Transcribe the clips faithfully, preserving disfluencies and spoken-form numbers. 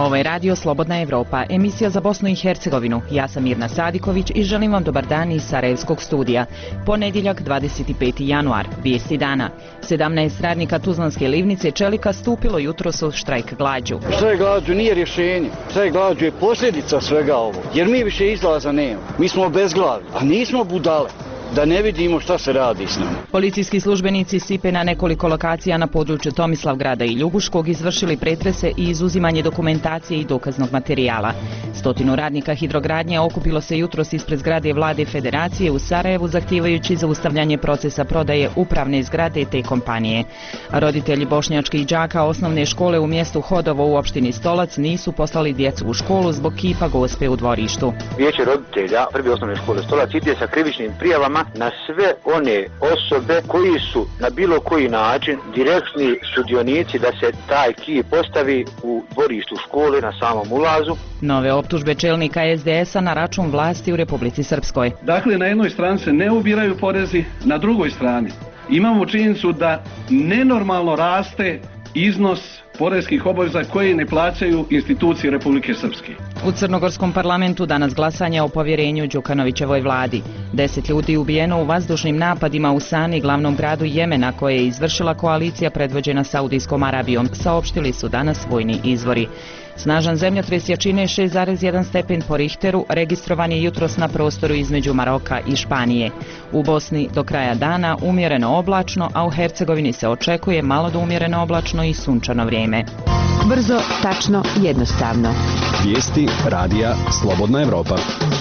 Ovo je Radio Slobodna Evropa, emisija za Bosnu i Hercegovinu. Ja sam Mirna Sadiković i želim vam dobar dan iz Sarajevskog studija. Ponedjeljak, dvadeset peti januar, vijesti dana. sedamnaest radnika Tuzlanske livnice čelika stupilo jutros u štrajk glađu. Štrajk glađu nije rješenje, štrajk glađu je posljedica svega ovo, jer mi više izlaza nema. Mi smo obezglavni, a nismo budale da ne vidimo šta se radi s nama. Policijski službenici S I P E na nekoliko lokacija na području Tomislavgrada i Ljubuškog izvršili pretrese i izuzimanje dokumentacije i dokaznog materijala. Stotinu radnika hidrogradnje okupilo se jutros ispred zgrade Vlade Federacije u Sarajevu zahtijevajući zaustavljanje procesa prodaje upravne zgrade te kompanije. Roditelji bošnjačkih đaka osnovne škole u mjestu Hodovo u opštini Stolac nisu poslali djecu u školu zbog kipa gospe u dvorištu. Vijeće roditelja prve osnovne škole Stolac ide sa krivičnim prijavama na sve one osobe koji su na bilo koji način direktni sudionici da se taj kip postavi u dvorištu škole na samom ulazu. Nove optužbe čelnika S D S-a na račun vlasti u Republici Srpskoj. Dakle, na jednoj strani se ne ubiraju porezi, na drugoj strani imamo činjenicu da nenormalno raste iznos poreskih obaveza koje ne plaćaju institucije Republike Srpske. U Crnogorskom parlamentu danas glasanje o povjerenju Đukanovićevoj vladi. Deset ljudi ubijeno u vazdušnim napadima u Sani, glavnom gradu Jemena, koje je izvršila koalicija predvođena Saudijskom Arabijom, saopštili su danas vojni izvori. Snažan zemljotres jačine šest zarez jedan stepen po Richteru registrovan je jutros na prostoru između Maroka i Španije. U Bosni do kraja dana umjereno oblačno, a u Hercegovini se očekuje malo do umjereno oblačno i sunčano vrijeme. Brzo, tačno, jednostavno. Vijesti radija Slobodna Evropa.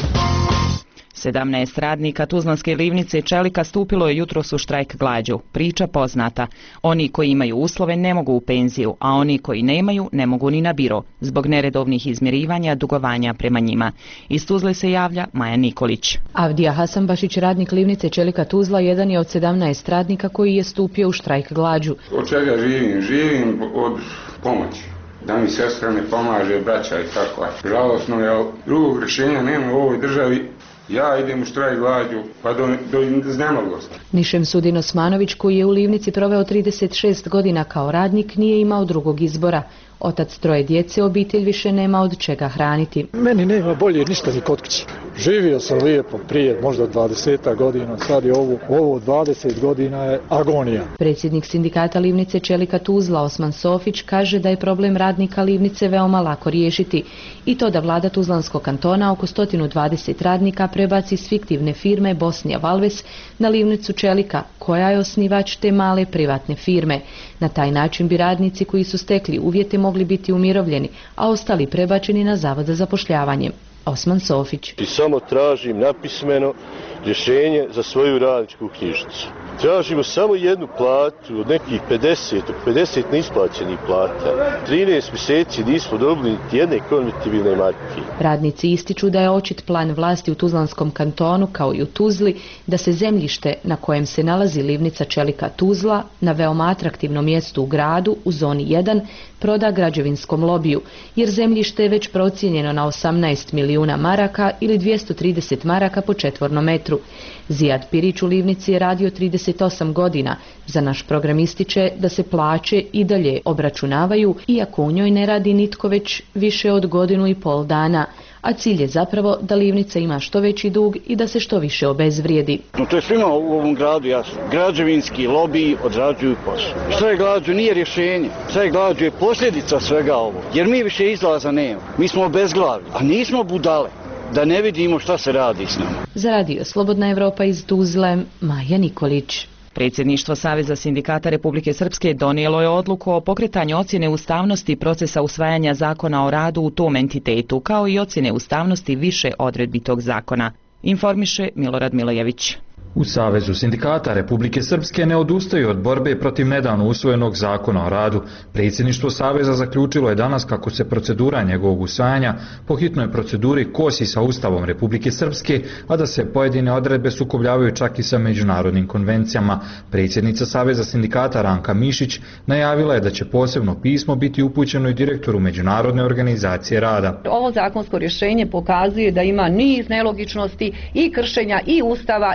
sedamnaest radnika Tuzlanske livnice čelika stupilo je jutros u štrajk glađu. Priča poznata. Oni koji imaju uslove ne mogu u penziju, a oni koji nemaju ne mogu ni na biro, zbog neredovnih izmirivanja dugovanja prema njima. Iz Tuzle se javlja Maja Nikolić. Avdija Hasanbašić, radnik livnice čelika Tuzla, jedan je od sedamnaest radnika koji je stupio u štrajk glađu. Od čega živim? Živim od pomoći. Da mi sestra ne pomaže, braća i tako. Žalosno je, drugog rješenja nema u ovoj državi. Ja idem u štrajk glađu, pa do, do iznemoglosti. Nišem Sudin Osmanović, koji je u livnici proveo trideset šest godina kao radnik, nije imao drugog izbora. Otac troje djece, obitelj više nema od čega hraniti. Meni nema bolje ništa ni kod kuće. Živio sam lijepo prije možda dvadeset godina, sad je ovo, ovo dvadeset godina je agonija. Predsjednik sindikata livnice čelika Tuzla Osman Sofić kaže da je problem radnika livnice veoma lako riješiti i to da vlada Tuzlanskog kantona oko sto dvadeset radnika prebaci s fiktivne firme Bosnija Valves na livnicu čelika, koja je osnivač te male privatne firme. Na taj način bi radnici koji su stekli uvjete mogli biti umirovljeni, a ostali prebačeni na Zavod za zapošljavanje. Osman Sofić. I samo tražim napismeno rješenje za svoju radničku knjižicu. Tražimo samo jednu platu od nekih pedeset, pedeset neisplaćenih plata. trinaest mjeseci nismo dobili niti jedne konvertibilne marke. Radnici ističu da je očit plan vlasti u Tuzlanskom kantonu, kao i u Tuzli, da se zemljište na kojem se nalazi livnica čelika Tuzla, na veoma atraktivnom mjestu u gradu, u zoni jedan, proda građevinskom lobiju, jer zemljište je već procijenjeno na osamnaest milijuna maraka ili dvjesto trideset maraka po četvornom metru. Zijad Pirić u livnici je radio trideset osam godina. Za naš program ističe da se plaće i dalje obračunavaju, iako u njoj ne radi nitko već više od godinu i pol dana. A cilj je zapravo da livnica ima što veći dug i da se što više obezvrijedi. No, to je svima u ovom gradu jasno. Građevinski lobiji odrađuju posao. Štrajk glađu nije rješenje. Štrajk glađu je posljedica svega ovo, jer mi više izlaza nema. Mi smo obezglavni, a nismo budale da ne vidimo šta se radi s nama. Za Radio Slobodna Evropa iz Tuzle, Maja Nikolić. Predsjedništvo Saveza sindikata Republike Srpske donijelo je odluku o pokretanju ocjene ustavnosti procesa usvajanja zakona o radu u tom entitetu, kao i ocjene ustavnosti više odredbi tog zakona, informiše Milorad Milojević. U Savezu sindikata Republike Srpske ne odustaju od borbe protiv nedavno usvojenog zakona o radu. Predsjedništvo Saveza zaključilo je danas kako se procedura njegovog usvajanja po hitnoj proceduri kosi sa Ustavom Republike Srpske, a da se pojedine odredbe sukobljavaju čak i sa međunarodnim konvencijama. Predsjednica Saveza sindikata Ranka Mišić najavila je da će posebno pismo biti upućeno i direktoru Međunarodne organizacije rada. Ovo zakonsko rješenje pokazuje da ima niz nelogičnosti i kršenja i Ustava i konvencija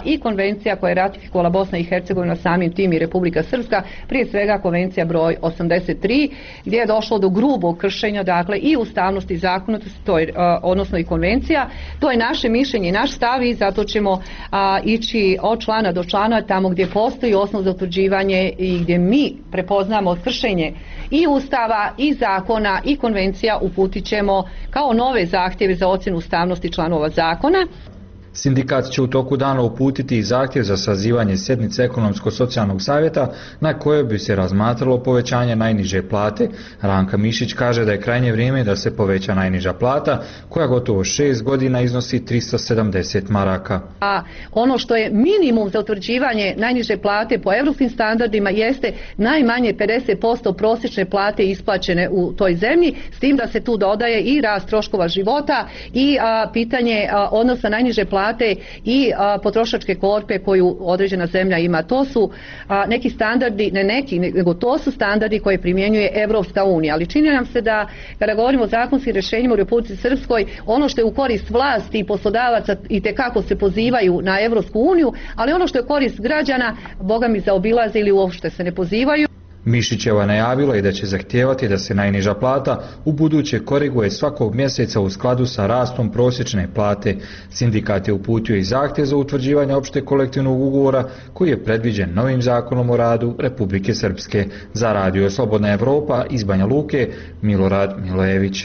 konvencija koje je ratifikovala Bosna i Hercegovina, samim tim i Republika Srpska, prije svega konvencija broj osamdeset tri, gdje je došlo do grubog kršenja, dakle i ustavnosti i zakonitosti, to je, odnosno i konvencija. To je naše mišljenje i naš stav i zato ćemo a, ići od člana do člana tamo gdje postoji osnov za utvrđivanje i gdje mi prepoznamo kršenje i ustava i zakona i konvencija, uputit ćemo kao nove zahtjeve za ocjenu ustavnosti članova zakona. Sindikat će u toku dana uputiti i zahtjev za sazivanje sjednice ekonomsko-socijalnog savjeta na kojoj bi se razmatralo povećanje najniže plate. Ranka Mišić kaže da je krajnje vrijeme da se poveća najniža plata koja gotovo šest godina iznosi tristo sedamdeset maraka. A ono što je minimum za utvrđivanje najniže plate po europskim standardima jeste najmanje pedeset posto prosječne plate isplaćene u toj zemlji, s tim da se tu dodaje i rast troškova života i a, pitanje a, odnosa najniže plate i a, potrošačke korpe koju određena zemlja ima. To su a, neki standardi, ne neki, nego to su standardi koje primjenjuje Evropska unija. Ali čini nam se da kada govorimo o zakonskim rješenjima u Republici Srpskoj, ono što je u korist vlasti i poslodavaca i tekako se pozivaju na Evropsku uniju, ali ono što je korist građana, boga mi zaobilaze ili uopšte se ne pozivaju. Mišićeva najavila i da će zahtijevati da se najniža plata u buduće koriguje svakog mjeseca u skladu sa rastom prosječne plate. Sindikat je uputio i zahtjev za utvrđivanje opšte kolektivnog ugovora koji je predviđen novim zakonom o radu Republike Srpske. Za Radio Slobodna Evropa iz Banja Luke, Milorad Milojević.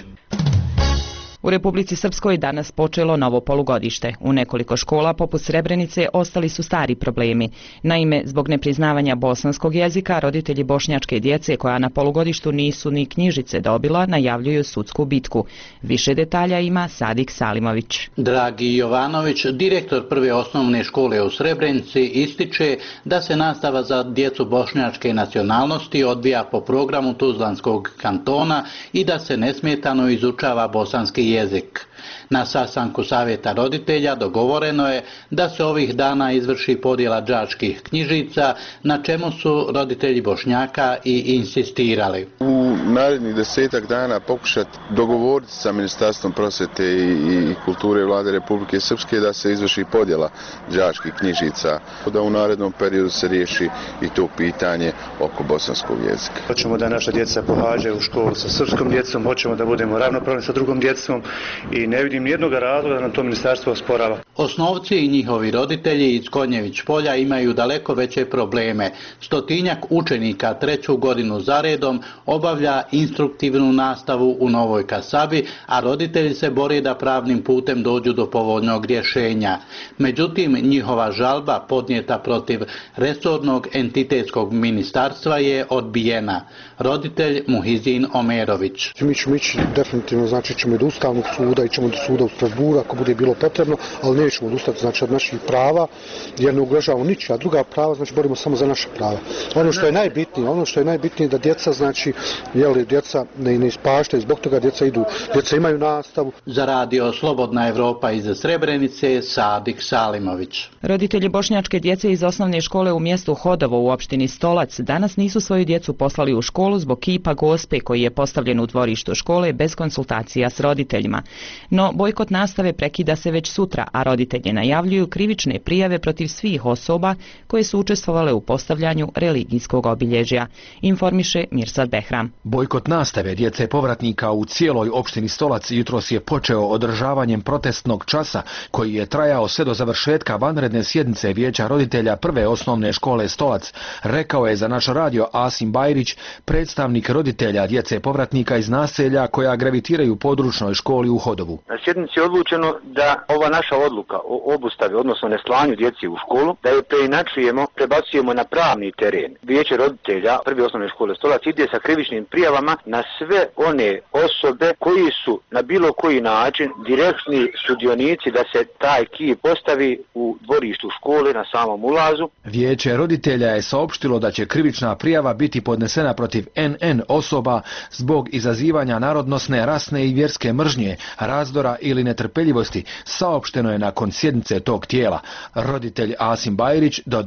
U Republici Srpskoj danas počelo novo polugodište. U nekoliko škola poput Srebrenice ostali su stari problemi. Naime, zbog nepriznavanja bosanskog jezika, roditelji bošnjačke djece koja na polugodištu nisu ni knjižice dobila, najavljuju sudsku bitku. Više detalja ima Sadik Salimović. Dragi Jovanović, direktor prve osnovne škole u Srebrenici, ističe da se nastava za djecu bošnjačke nacionalnosti odvija po programu Tuzlanskog kantona i da se nesmetano izučava bosanski jezik. jezik. Na sastanku savjeta roditelja dogovoreno je da se ovih dana izvrši podjela đačkih knjižica, na čemu su roditelji Bošnjaka i insistirali. U narednih desetak dana pokušati dogovoriti sa Ministarstvom prosvjete i, i kulture Vlade Republike Srpske da se izvrši podjela đačkih knjižica, da u narednom periodu se riješi i to pitanje oko bosanskog jezika. Hoćemo da naša djeca pohađaju u školu sa srpskom djecom, hoćemo da budemo ravnopravni sa drugom djecom i ne vidim nijednog razloga da nam to ministarstvo osporava. Osnovci i njihovi roditelji iz Konjević polja imaju daleko veće probleme. Stotinjak učenika treću godinu zaredom obavlja instruktivnu nastavu u Novoj Kasabi, a roditelji se bore da pravnim putem dođu do povoljnog rješenja. Međutim, njihova žalba podnijeta protiv resornog entitetskog ministarstva je odbijena. Roditelj Muhizin Omerović. Mi ćemo ići definitivno, znači ćemo i do Ustavnog suda i ćemo do suda u Strasburu ako bude bilo potrebno, ali nećemo odustati znači od naših prava jer ne ugrožavamo ničija druga prava, znači borimo samo za naše prava. Ono što je najbitnije, ono što je najbitnije da djeca znači jeli djeca ne, ne ispaštaju, zbog toga djeca idu, djeca imaju nastavu. Za Radio Slobodna Evropa iz Srebrenice, Sadik Salimović. Roditelji bošnjačke djece iz osnovne škole u mjestu Hodovo u opštini Stolac danas nisu svoju djecu poslali u školu zbog kipa Gospe koji je postavljen u dvorištu škole bez konsultacija s roditeljima. No, bojkot nastave prekida se već sutra, a roditelji najavljuju krivične prijave protiv svih osoba koje su učestvovale u postavljanju religijskog obilježja, informiše Mirsad Behram. Bojkot nastave djece povratnika u cijeloj opštini Stolac jutros je počeo održavanjem protestnog časa koji je trajao sve do završetka vanredne sjednice vijeća roditelja prve osnovne škole Stolac, rekao je za naš radio Asim Bajrić, predstavnik roditelja djece povratnika iz naselja koja gravitiraju u područnoj školi u Hodovu. Na sjednici je odlučeno da ova naša odluka o obustavi, odnosno neslanju djeci u školu, da je preinačujemo, prebacujemo na pravni teren. Vijeće roditelja prve osnovne škole Stolac ide sa krivičnim prijavama na sve one osobe koji su na bilo koji način direktni sudionici da se taj kip postavi u dvorištu škole na samom ulazu. Vijeće roditelja je saopštilo da će krivična prijava biti podnesena protiv en en osoba zbog izazivanja narodnosne, rasne i vjerske mržnje, razdora ili netrpeljivosti, saopšteno je nakon sjednice tog tijela. Roditelj Asim Bajrić dodaje.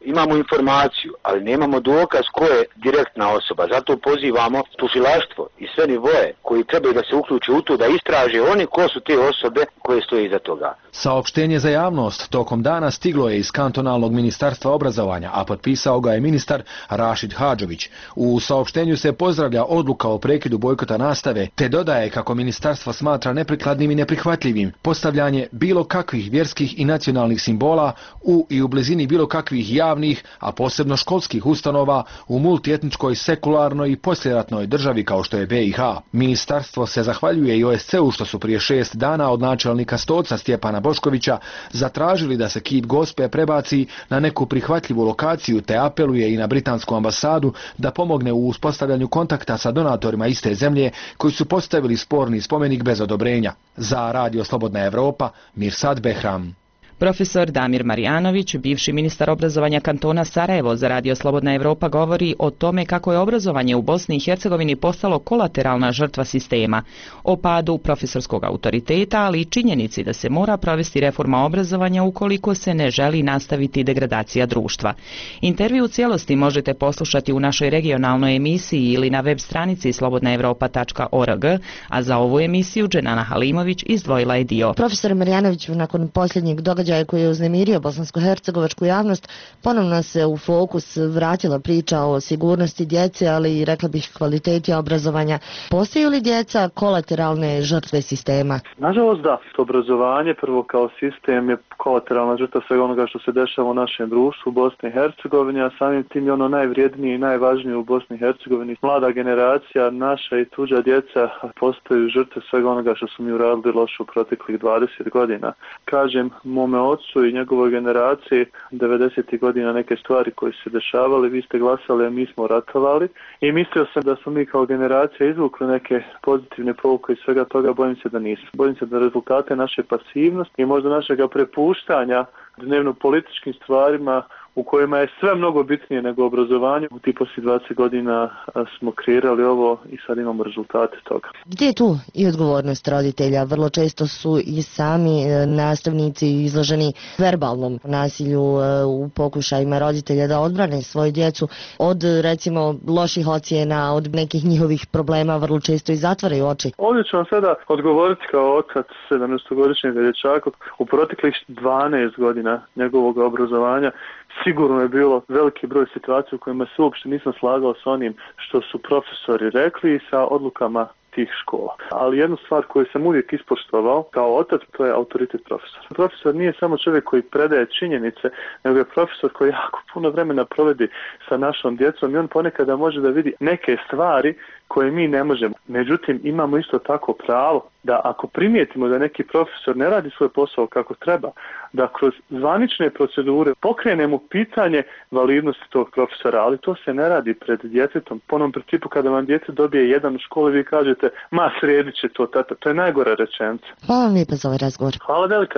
Imamo informaciju, ali nemamo dokaz ko je direktna osoba. Zato pozivamo tužilaštvo i sve nivoe koji trebaju da se uključe u to da istraže oni ko su te osobe koje stoje iza toga. Saopštenje za javnost tokom dana stiglo je iz kantonalnog ministarstva obrazovanja, a potpisao ga je ministar Rašid Hadžović. U saopštenju se pozdravlja odluka o prekidu bojkota nastave, te dodaje kako ministarstvo smatra neprikladnim i neprihvatljivim postavljanje bilo kakvih vjerskih i nacionalnih simbola u i u blizini bilo kakvih javnih, a posebno školskih ustanova u multietničkoj, sekularnoj i posljeratnoj državi kao što je B i H. Ministarstvo se zahvaljuje i O S C-u što su prije šest dana od načelnika Stoca Stjepana Boškovića zatražili da se kip Gospe prebaci na neku prihvatljivu lokaciju, te apeluje i na britansku ambasadu da pomogne u uspostavljanju kontakta sa donatorima iste zemlje koji su postavili sporni spomenik bez odobrenja. Za Radio Slobodna Evropa, Mirsad Behram. Profesor Damir Marjanović, bivši ministar obrazovanja kantona Sarajevo za Radio Slobodna Evropa, govori o tome kako je obrazovanje u Bosni i Hercegovini postalo kolateralna žrtva sistema, o padu profesorskog autoriteta, ali i činjenici da se mora provesti reforma obrazovanja ukoliko se ne želi nastaviti degradacija društva. Intervju u cijelosti možete poslušati u našoj regionalnoj emisiji ili na web stranici slobodna evropa tačka org, a za ovu emisiju Dženana Halimović izdvojila je dio. Profesor Marjanović, nakon posljednjeg događaja koji je uznemirio bosansko-hercegovačku javnost, ponovno se u fokus vratila priča o sigurnosti djece, ali i rekla bih kvaliteti obrazovanja. Postaju li djeca kolateralne žrtve sistema? Nažalost da. Obrazovanje prvo kao sistem je kolateralna žrtva svega onoga što se dešava u našem društvu u Bosni i Hercegovini, a samim tim je ono najvrijednije i najvažnije u Bosni i Hercegovini. Mlada generacija, naša i tuđa djeca postaju žrtve svega onoga što su mi uradili loše u proteklih dvadeset godina. Kažem, mome ocu i njegovoj generaciji devedesetih godina neke stvari koje su se dešavali, vi ste glasali, a mi smo ratovali i mislio sam da smo mi kao generacija izvukli neke pozitivne pouke i svega toga, bojim se da nismo. Bojim se da rezultate naše pasivnosti i možda našega prepuštanja dnevno političkim stvarima u kojima je sve mnogo bitnije nego obrazovanje. U tih poslije dvadeset godina smo kreirali ovo i sad imamo rezultate toga. Gdje je tu i odgovornost roditelja? Vrlo često su i sami nastavnici izloženi verbalnom nasilju u pokušajima roditelja da odbrane svoju djecu od recimo loših ocjena, od nekih njihovih problema, vrlo često i zatvaraju oči. Ovdje ću vam sada odgovoriti kao otac sedamnaestogodišnjeg dječaka. U proteklih dvanaest godina njegovog obrazovanja sigurno je bilo veliki broj situacija u kojima se uopšte nisam slagao s onim što su profesori rekli i sa odlukama tih škola. Ali jednu stvar koju sam uvijek ispoštovao kao otac, to je autoritet profesora. Profesor nije samo čovjek koji predaje činjenice, nego je profesor koji jako puno vremena provedi sa našom djecom i on ponekada može da vidi neke stvari koje mi ne možemo. Međutim, imamo isto tako pravo da ako primijetimo da neki profesor ne radi svoj posao kako treba, da kroz zvanične procedure pokrenemo pitanje validnosti tog profesora, ali to se ne radi pred djetetom. Po onom principu kada vam djete dobije jedan u školi, vi kažete, ma sredit će to, tata. To je najgora rečenica. Hvala vam lijepa za ovaj razgovor. Hvala velika.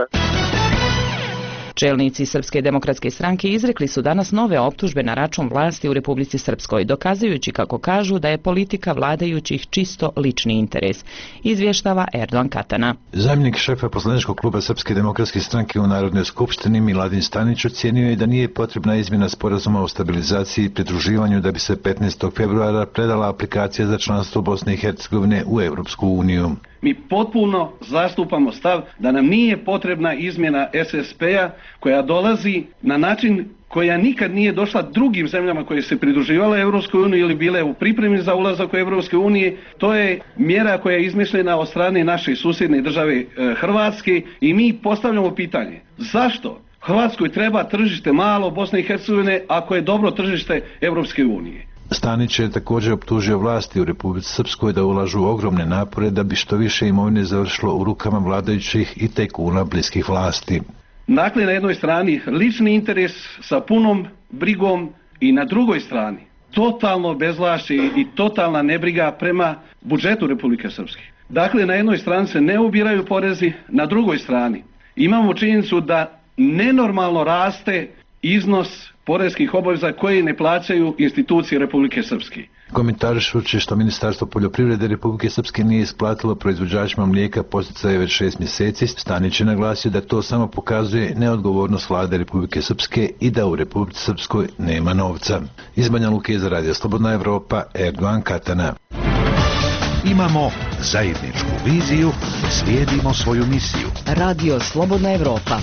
Čelnici Srpske demokratske stranke izrekli su danas nove optužbe na račun vlasti u Republici Srpskoj, dokazujući, kako kažu, da je politika vladajućih čisto lični interes. Izvještava Erdogan Katana. Zamjenik šefa poslaničkog kluba Srpske demokratske stranke u Narodnoj skupštini Miladin Stanić ocijenio je da nije potrebna izmjena sporazuma o stabilizaciji i pridruživanju da bi se petnaestog februara predala aplikacija za članstvo Bosne i Hercegovine u Europsku uniju. Mi potpuno zastupamo stav da nam nije potrebna izmjena S S P-a koja dolazi na način koja nikad nije došla drugim zemljama koje se pridruživale Europskoj uniji ili bile u pripremi za ulazak u Europske unije. To je mjera koja je izmišljena od strane naše susjedne države e, Hrvatske i mi postavljamo pitanje zašto Hrvatskoj treba tržište malo Bosne i Hercegovine ako je dobro tržište Europske unije. Stanić je također optužio vlasti u Republici Srpskoj da ulažu ogromne napore da bi što više imovine završilo u rukama vladajućih i tajkuna bliskih vlasti. Dakle, na jednoj strani lični interes sa punom brigom i na drugoj strani totalno bezvlašće i totalna nebriga prema budžetu Republike Srpske. Dakle, na jednoj strani se ne ubiraju porezi, na drugoj strani imamo činjenicu da nenormalno raste iznos poreskih obaveza koje ne plaćaju institucije Republike Srpske. Komentarišući što Ministarstvo poljoprivrede Republike Srpske nije isplatilo proizvođačima mlijeka posticaje već šest mjeseci, Stanić je naglasio da to samo pokazuje neodgovornost vlade Republike Srpske i da u Republici Srpskoj nema novca. Iz Banja Luke za Radio Slobodna Evropa, Erdogan Katana. Imamo zajedničku viziju, slijedimo svoju misiju. Radio Slobodna Evropa.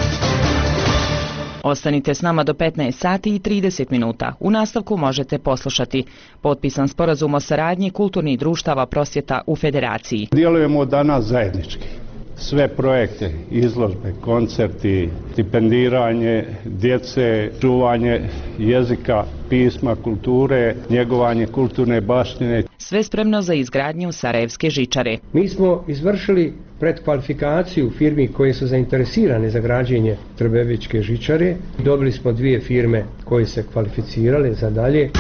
Ostanite s nama do petnaest sati i trideset minuta. U nastavku možete poslušati potpisan sporazum o saradnji kulturnih društava prosvjeta u Federaciji. Djelujemo danas zajednički. Sve projekte, izložbe, koncerti, stipendiranje djece, čuvanje jezika, pisma, kulture, njegovanje kulturne baštine. Sve spremno za izgradnju Sarajevske žičare. Mi smo izvršili predkvalifikaciju firmi koje su zainteresirane za građenje Trbevićke žičare. Dobili smo dvije firme koje se kvalificirale za dalje.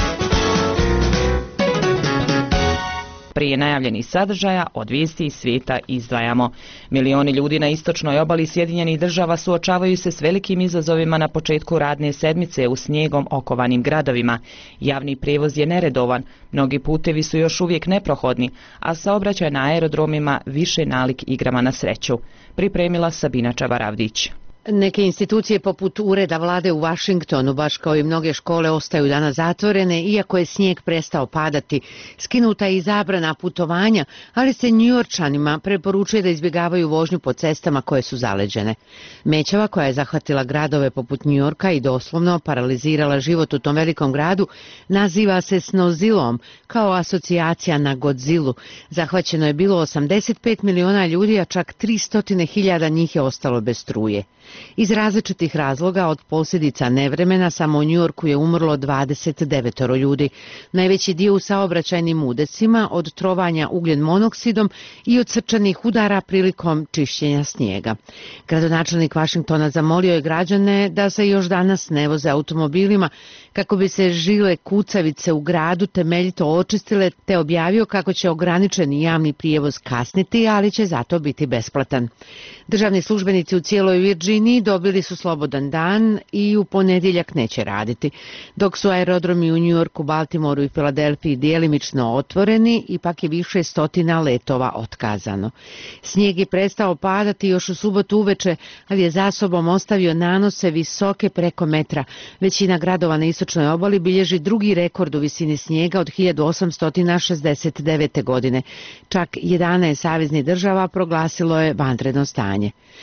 Prije najavljenih sadržaja od vijesti iz svijeta izdvajamo. Milioni ljudi na istočnoj obali Sjedinjenih država suočavaju se s velikim izazovima na početku radne sedmice u snijegom okovanim gradovima. Javni prijevoz je neredovan, mnogi putevi su još uvijek neprohodni, a saobraćaj na aerodromima više nalik igrama na sreću. Pripremila Sabina Čavaravdić. Neke institucije poput Ureda vlade u Vašingtonu, baš kao i mnoge škole, ostaju danas zatvorene, iako je snijeg prestao padati. Skinuta je i zabrana putovanja, ali se Njujorčanima preporučuje da izbjegavaju vožnju po cestama koje su zaleđene. Mećava koja je zahvatila gradove poput Njujorka i doslovno paralizirala život u tom velikom gradu, naziva se Snowzillom, kao asocijacija na Godzillu. Zahvaćeno je bilo osamdeset pet miliona ljudi, a čak tristo hiljada njih je ostalo bez struje. Iz različitih razloga od posljedica nevremena samo u Njujorku je umrlo dvadeset devet ljudi. Najveći dio u saobraćajnim udesima, od trovanja ugljen monoksidom i od srčanih udara prilikom čišćenja snijega. Gradonačelnik Vašingtona zamolio je građane da se još danas ne voze automobilima kako bi se žile kucavice u gradu temeljito očistile, te objavio kako će ograničeni javni prijevoz kasniti, ali će zato biti besplatan. Državni službenici u cijeloj Virginiji dobili su slobodan dan i u ponedjeljak neće raditi. Dok su aerodromi u Njujorku, Baltimoru i Filadelfiji djelimično otvoreni, ipak je više stotina letova otkazano. Snijeg je prestao padati još u subotu uveče, ali je za sobom ostavio nanose visoke preko metra. Većina gradova na istočnoj obali bilježi drugi rekord u visini snijega od hiljadu osamsto šezdeset devete. godine. Čak jedanaest saveznih država proglasilo je vanredno stanje.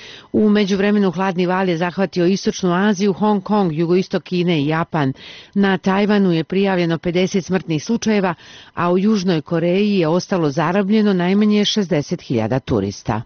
U međuvremenu hladni val je zahvatio istočnu Aziju, Hong Kong, jugoistok Kine i Japan. Na Tajvanu je prijavljeno pedeset smrtnih slučajeva, a u Južnoj Koreji je ostalo zarobljeno najmanje šezdeset hiljada turista.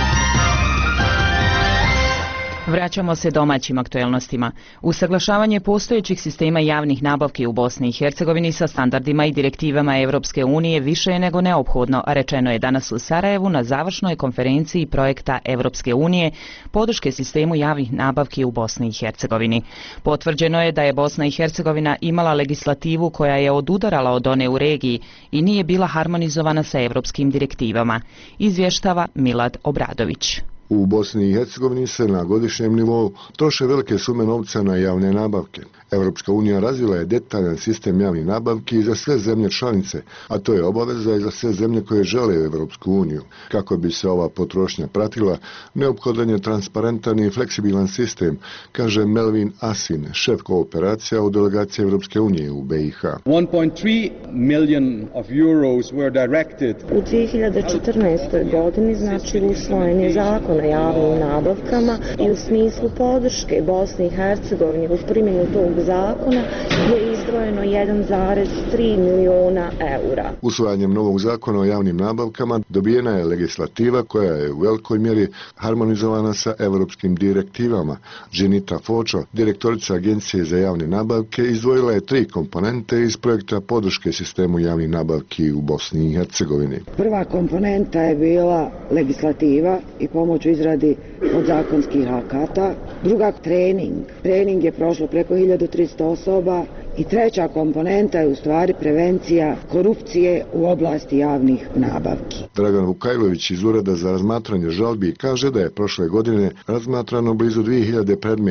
Vraćamo se domaćim aktuelnostima. Usaglašavanje postojećih sistema javnih nabavki u Bosni i Hercegovini sa standardima i direktivama Europske unije više je nego neophodno, rečeno je danas u Sarajevu na završnoj konferenciji projekta Europske unije podrške sistemu javnih nabavki u Bosni i Hercegovini. Potvrđeno je da je Bosna i Hercegovina imala legislativu koja je odudarala od one u regiji i nije bila harmonizovana sa europskim direktivama, izvještava Milad Obradović. U Bosni i Hercegovini se na godišnjem nivou troše velike sume novca na javne nabavke. Europska unija razvila je detaljan sistem javnih nabavki za sve zemlje članice, a to je obaveza i za sve zemlje koje žele u Europsku uniju. Kako bi se ova potrošnja pratila, neophodan je transparentan i fleksibilan sistem, kaže Melvin Asin, šef kooperacija u delegaciji Europske unije u B i H. one point three million of euros were directed. U dvije hiljade četrnaestoj. godini znači usvojen je zakon o javnim nabavkama i u smislu podrške Bosni i Hercegovini uz primjenu tog zakona je izdvojeno jedan zarez tri miliona eura. Usvajanjem novog zakona o javnim nabavkama dobijena je legislativa koja je u velikoj mjeri harmonizovana sa europskim direktivama. Dženita Fočo, direktorica Agencije za javne nabavke, izdvojila je tri komponente iz projekta podrške sistemu javnih nabavki u Bosni i Hercegovini. Prva komponenta je bila legislativa i pomoć u izradi podzakonskih akata. Druga, trening. Trening je prošlo preko hiljadu tristo osoba. I treća komponenta je u stvari prevencija korupcije u oblasti javnih nabavki. Dragan Vukajlović iz Ureda za razmatranje žalbi kaže da je prošle godine razmatrano blizu dvije hiljade predmeta.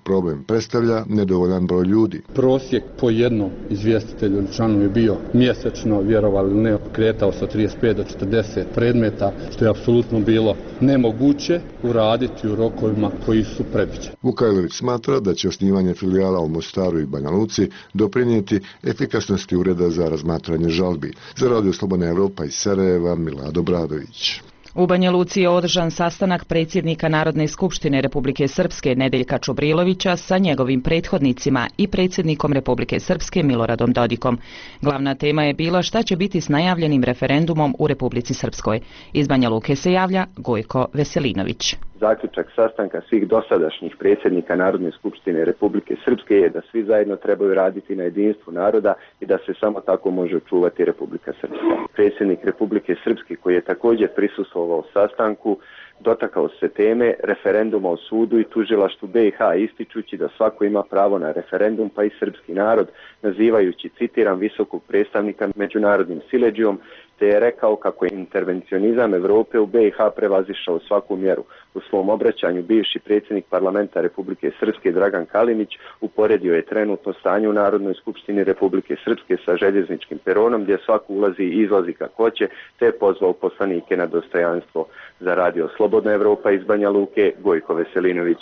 problem predstavlja nedovoljan broj ljudi. Prosjek po jednom izvjestitelju ili članu je bio mjesečno, vjerovali ili ne, kretao sa trideset pet do četrdeset predmeta, što je apsolutno bilo nemoguće uraditi u rokovima koji su predviđeni. Vukajlović smatra da će osnivanje filijala u Mostaru i Banja Luci doprinijeti efikasnosti ureda za razmatranje žalbi. Za Radio Slobodna Evropa iz Sarajeva, Milado Bradović. U Banja Luci je održan sastanak predsjednika Narodne skupštine Republike Srpske Nedeljka Čubrilovića sa njegovim prethodnicima i predsjednikom Republike Srpske Miloradom Dodikom. Glavna tema je bila šta će biti s najavljenim referendumom u Republici Srpskoj. Iz Banja Luke se javlja Gojko Veselinović. Zaključak sastanka svih dosadašnjih predsjednika Narodne skupštine Republike Srpske je da svi zajedno trebaju raditi na jedinstvu naroda i da se samo tako može očuvati Republika Srpska. Predsjednik Republike Srpske, koji je također prisustvovao sastanku, dotakao se teme referenduma o sudu i tužilaštvu B i H, ističući da svako ima pravo na referendum, pa i srpski narod, nazivajući, citiram, visokog predstavnika međunarodnim siledžijom, te je rekao kako je intervencionizam Evrope u B i H prevazišao svaku mjeru. U svom obraćanju bivši predsjednik parlamenta Republike Srpske Dragan Kalinić uporedio je trenutno stanje u Narodnoj skupštini Republike Srpske sa željezničkim peronom gdje svako ulazi i izlazi kako hoće, te je pozvao poslanike na dostojanstvo. Za Radio Slobodna Evropa iz Banja Luke, Gojko Veselinović.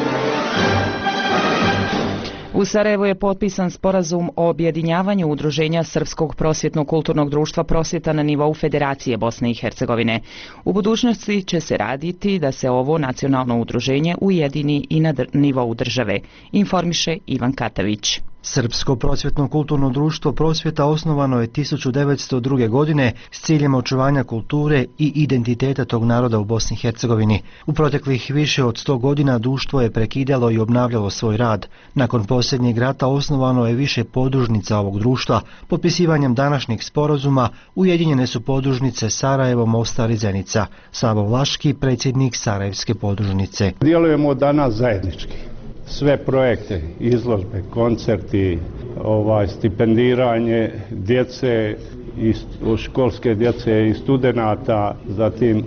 U Sarajevu je potpisan sporazum o objedinjavanju udruženja Srpskog prosvjetno-kulturnog društva Prosvjeta na nivou Federacije Bosne i Hercegovine. U budućnosti će se raditi da se ovo nacionalno udruženje ujedini i na nivou države, informiše Ivan Katavić. Srpsko prosvjetno-kulturno društvo Prosvjeta osnovano je tisuću devetsto druge. godine s ciljem očuvanja kulture i identiteta tog naroda u Bosni i Hercegovini. U proteklih više od sto godina društvo je prekidalo i obnavljalo svoj rad. Nakon posljednjeg rata osnovano je više podružnica ovog društva. Potpisivanjem današnjeg sporazuma ujedinjene su podružnice Sarajevo, Mostar i Zenica. Savo Vlaški, predsjednik Sarajevske podružnice. Djelujemo danas zajednički. Sve projekte, izložbe, koncerti, ovaj, stipendiranje djece, i školske djece i studenata, zatim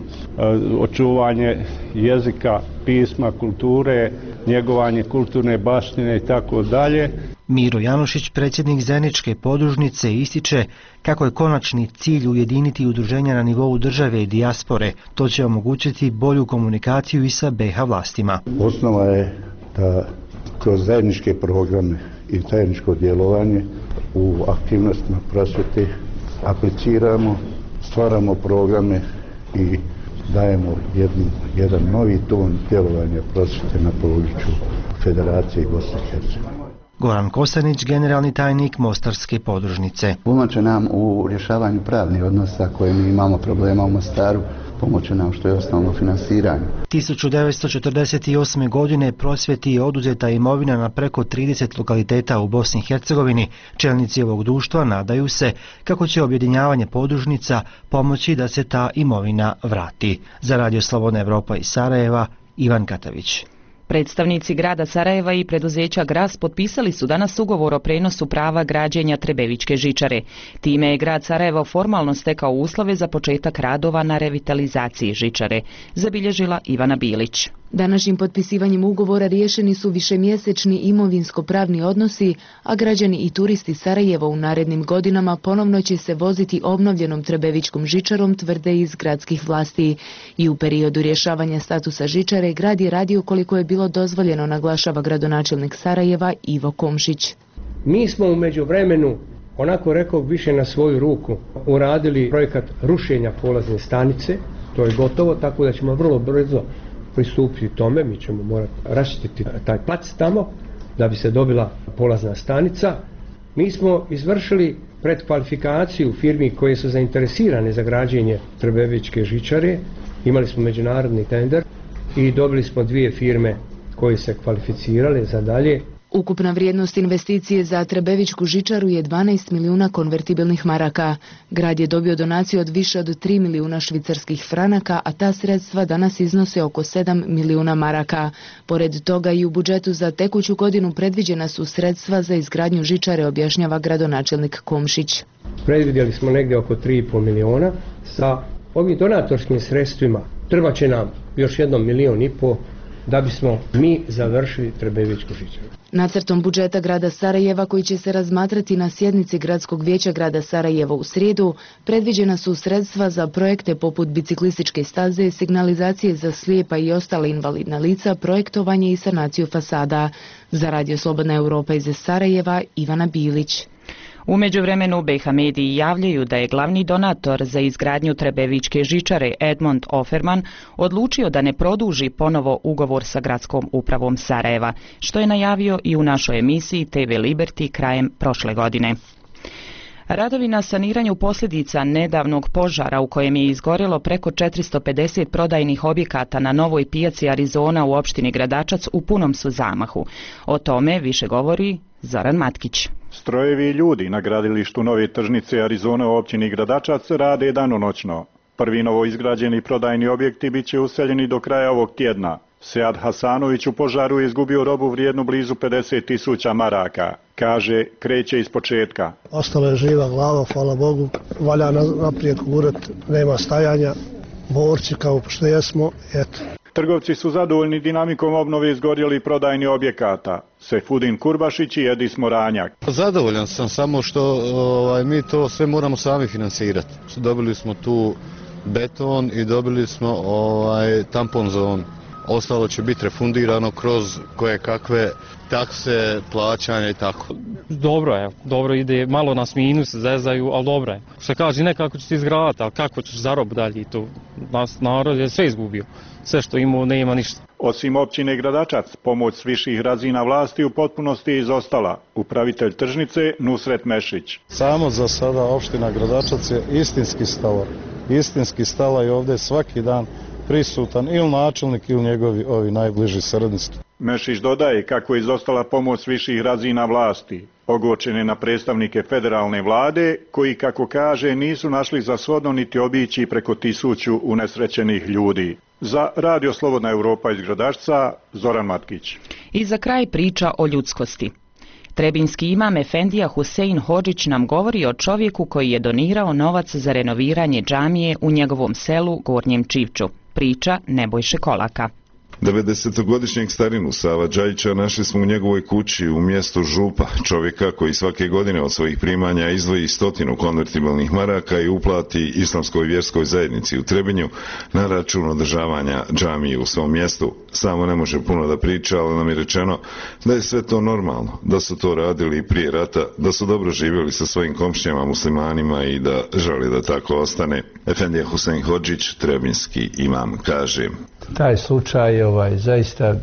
očuvanje jezika, pisma, kulture, njegovanje kulturne baštine i tako dalje. Miro Janušić, predsjednik Zeničke podružnice, ističe kako je konačni cilj ujediniti udruženja na nivou države i dijaspore. To će omogućiti bolju komunikaciju i sa B i H vlastima. Osnova je da kroz zajedničke programe i zajedničko djelovanje u aktivnostima prosvjete apliciramo, stvaramo programe i dajemo jednu, jedan novi ton djelovanja prosvjete na području Federacije Bosne i Hercegovine. Goran Kosanić, generalni tajnik Mostarske podružnice. Pomoće nam u rješavanju pravnih odnosa koje mi imamo problema u Mostaru, pomoće nam što je osnovno finansiranje. tisuću devetsto četrdeset osme. godine Prosvjeti je oduzeta imovina na preko trideset lokaliteta u Bosni i Hercegovini. Čelnici ovog društva nadaju se kako će objedinjavanje podružnica pomoći da se ta imovina vrati. Za Radio Slobodna Evropa iz Sarajeva, Ivan Katavić. Predstavnici grada Sarajeva i preduzeća Gras potpisali su danas ugovor o prenosu prava građenja Trebevićke žičare. Time je grad Sarajevo formalno stekao uslove za početak radova na revitalizaciji žičare, zabilježila Ivana Bilić. Današnjim potpisivanjem ugovora riješeni su višemjesečni imovinsko-pravni odnosi, a građani i turisti Sarajeva u narednim godinama ponovno će se voziti obnovljenom Trebevićkom žičarom, tvrde iz gradskih vlasti. I u periodu rješavanja statusa žičare grad je radio koliko je bilo dozvoljeno, naglašava gradonačelnik Sarajeva Ivo Komšić. Mi smo u međuvremenu, onako rekao više na svoju ruku, uradili projekat rušenja polazne stanice. To je gotovo, tako da ćemo vrlo brzo pristupiti tome. Mi ćemo morati raščistiti taj plac tamo da bi se dobila polazna stanica. Mi smo izvršili predkvalifikaciju firmi koje su zainteresirane za građenje Trebevićke žičare. Imali smo međunarodni tender i dobili smo dvije firme koje se kvalificirale za dalje. Ukupna vrijednost investicije za Trebevićku žičaru je dvanaest milijuna konvertibilnih maraka. Grad je dobio donaciju od više od tri milijuna švicarskih franaka, a ta sredstva danas iznose oko sedam milijuna maraka. Pored toga i u budžetu za tekuću godinu predviđena su sredstva za izgradnju žičare, objašnjava gradonačelnik Komšić. Predvidjeli smo negdje oko tri i pol milijuna. Sa ovim donatorskim sredstvima treba će nam još jednom milijon i pol da bismo mi završili Trebevićku žičaru. Nacrtom budžeta grada Sarajeva, koji će se razmatrati na sjednici Gradskog vijeća grada Sarajeva u srijedu, predviđena su sredstva za projekte poput biciklističke staze, signalizacije za slijepa i ostale invalidna lica, projektovanje i sanaciju fasada. Za Radio Slobodna Europa iz Sarajeva, Ivana Bilić. U međuvremenu B H mediji javljaju da je glavni donator za izgradnju Trebevićke žičare Edmond Offerman odlučio da ne produži ponovo ugovor sa gradskom upravom Sarajeva, što je najavio i u našoj emisiji T V Liberty krajem prošle godine. Radovi na saniranju posljedica nedavnog požara u kojem je izgorjelo preko četiristo pedeset prodajnih objekata na novoj pijaci Arizona u opštini Gradačac u punom su zamahu. O tome više govori Zoran Matkić. Strojevi i ljudi na gradilištu nove tržnice Arizona u općini Gradačac rade danonoćno. Prvi novo izgrađeni prodajni objekti bit će useljeni do kraja ovog tjedna. Sead Hasanović u požaru je izgubio robu vrijednu blizu pedeset tisuća maraka. Kaže, kreće iz početka. Ostala je živa glava, hvala Bogu. Valja naprijed gurat, nema stajanja. Borci kao što jesmo, eto. Trgovci su zadovoljni dinamikom obnove izgorjelih prodajnih objekata. Sejfudin Kurbašić i Edis Moranjak. Zadovoljan sam, samo što ovaj, mi to sve moramo sami financirati. Dobili smo tu beton i dobili smo ovaj, tampon zonu. Ostalo će biti refundirano kroz koje kakve takse, plaćanja i tako. Dobro je, dobro ide, malo nas minus zezaju, ali dobro je. Što kaže, nekako će se izgradati, ali kako ćeš zarob dalje i to. Nas narod je sve izgubio, sve što imao nema ništa. Osim općine Gradačac, pomoć s viših razina vlasti u potpunosti je izostala. Upravitelj tržnice Nusret Mešić. Samo za sada opština Gradačac je istinski stala. Istinski stala i ovdje svaki dan prisutan ili načelnik ili njegovi ovi najbliži srodnici. Mešić dodaje kako je izostala pomoć s viših razina vlasti. Ogorčen je na predstavnike federalne vlade, koji, kako kaže, nisu našli za shodno niti obići preko tisuću unesrećenih ljudi. Za Radio Slobodna Europa iz Gradačca, Zoran Matkić. I za kraj priča o ljudskosti. Trebinski imam Efendija Husein Hodžić nam govori o čovjeku koji je donirao novac za renoviranje džamije u njegovom selu Gornjem Čivču. Priča Nebojše Kolaka. devedesetogodišnjeg starinu Sava Đajića našli smo u njegovoj kući u mjestu Župa, čovjeka koji svake godine od svojih primanja izdvoji stotinu konvertibilnih maraka i uplati islamskoj vjerskoj zajednici u Trebinju na račun održavanja džamije u svom mjestu. Samo ne može puno da priča, ali nam je rečeno da je sve to normalno, da su to radili i prije rata, da su dobro živjeli sa svojim komšijama muslimanima i da želi da tako ostane. Efendija Husein Hodžić, trebinski imam, kaže: taj slučaj ovaj, zaista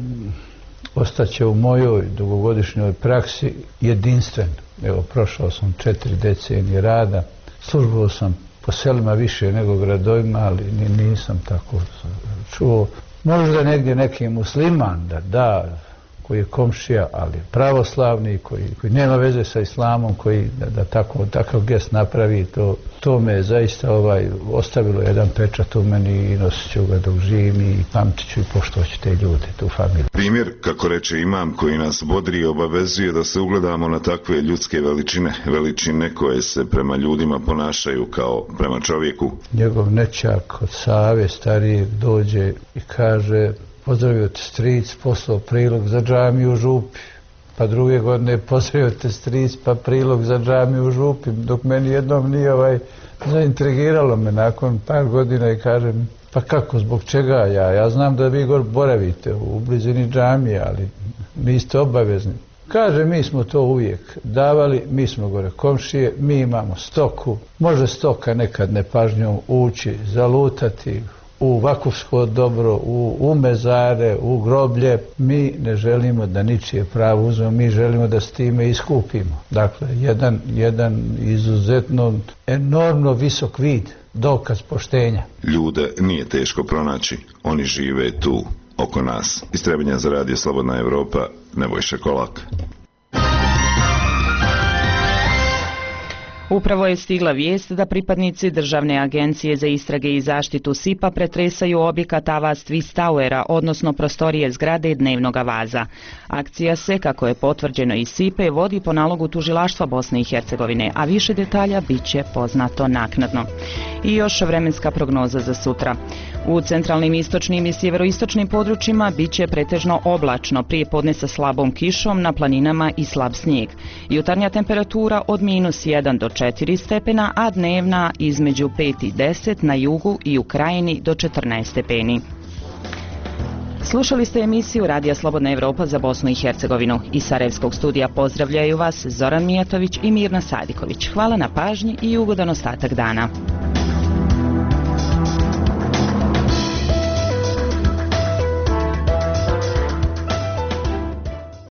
ostaće u mojoj dugogodišnjoj praksi jedinstven. Evo, prošao sam četiri decenije rada, službovao sam po selima više nego gradovima, ali nisam tako čuo. Možda negdje neki musliman da da, koji je komšija, ali pravoslavni, koji, koji nema veze sa islamom, koji da, da tako, takav gest napravi, to, to me zaista ovaj, ostavilo jedan pečat u meni i nosit ću ga dok živim i pamtit ću i poštovat ću te ljude, tu familiju. Primjer, kako reče imam, koji nas bodri i obavezuje da se ugledamo na takve ljudske veličine, veličine koje se prema ljudima ponašaju kao prema čovjeku. Njegov nećak od Save starijeg dođe i kaže: pozdravio te stric, poslao prilog za džamiju u Župi. Pa druge godine pozdravio te stric, pa prilog za džamiju u Župi. Dok meni jednom nije ovaj, zaintrigiralo me nakon par godina i kažem: pa kako, zbog čega ja? Ja znam da vi gore boravite u blizini džamije, ali niste obavezni. Kaže: mi smo to uvijek davali, mi smo gore komšije, mi imamo stoku. Može stoka nekad nepažnjom ući, zalutati u vakufsko dobro, u, u mezare, u groblje. Mi ne želimo da ničije pravo uzmemo, mi želimo da s time iskupimo. Dakle, jedan, jedan izuzetno enormno visok vid, dokaz poštenja. Ljude nije teško pronaći, oni žive tu, oko nas. Iz Trebinja za Radio Slobodna Europa, Nebojša Kolak. Upravo je stigla vijest da pripadnici Državne agencije za istrage i zaštitu S I P-a pretresaju objekat Avast Twist Towera, odnosno prostorije zgrade Dnevnog vaza. Akcija se, kako je potvrđeno iz S I P-e, vodi po nalogu tužilaštva Bosne i Hercegovine, a više detalja bit će poznato naknadno. I još vremenska prognoza za sutra. U centralnim, istočnim i sjeveroistočnim područjima bit će pretežno oblačno, prije podne sa slabom kišom, na planinama i slab snijeg. Jutarnja temperatura od minus jedan do četiri stepena, a dnevna između pet i deset na jugu i u Krajini do četrnaest stepeni. Slušali ste emisiju Radija Slobodna Evropa za Bosnu i Hercegovinu. Iz Sarajevskog studija pozdravljaju vas Zoran Mijatović i Mirna Sadiković. Hvala na pažnji i ugodan ostatak dana.